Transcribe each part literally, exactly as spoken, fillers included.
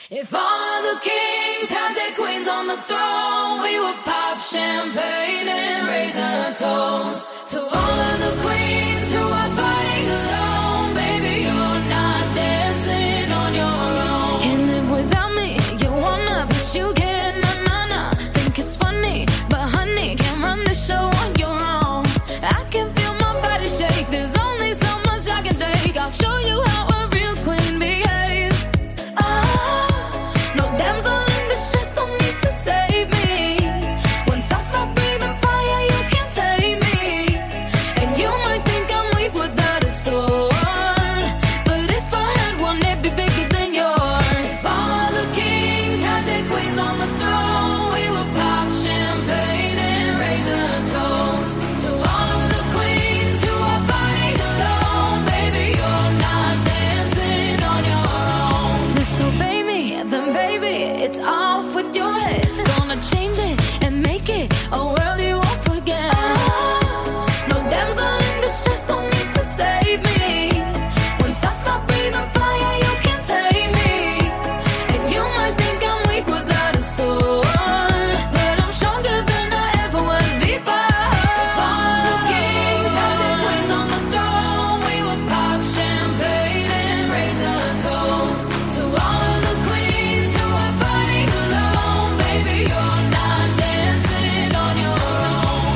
If all of the kings had their queens on the throne, we would pop champagne and raise a toast to all of the queens who are fighting alone. Baby, you're not dancing on your own. Can't live without me, you wanna, but you can't. Nah, nah, nah. Think it's funny, but honey, can't run the show on your own. I can feel my body shake, there's only so much I can take. I'll show you how a real queen behaves. Ah, no damsel in distress, don't need to save me. Once I stop breathing fire, you can't take me. And you might think I'm weak without a sword, but if I had one, it'd be bigger than yours. If all of the kings had their queens on the throne, we would pop champagne and raise a toast to all of the queens who are fighting alone. Baby, you're not dancing on your own. Disobey me, then baby, it's off with your head. Gonna change it and make it a world you won't forget. No damsel in distress, don't need to save me. Once I stop breathing fire, you can't take me. And you might think I'm weak without a sword, but I'm stronger than I ever was before. If all of the kings had their queens on the throne, we would pop champagne and raise a toast to all of the queens who are fighting alone. Baby, you're not dancing on your own.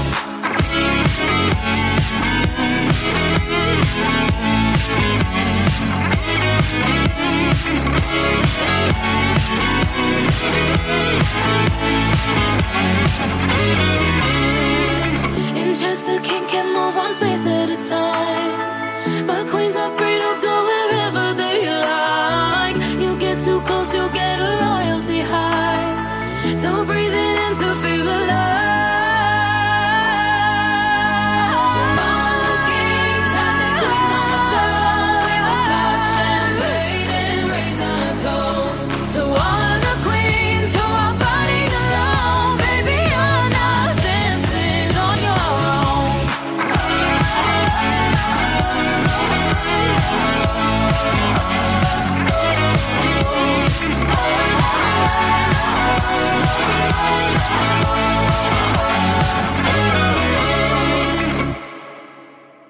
In Chester, king can move one space at a time, but queens are free to go wherever they like. You get too close, you'll get a royalty high. So breathe it in to feel alive.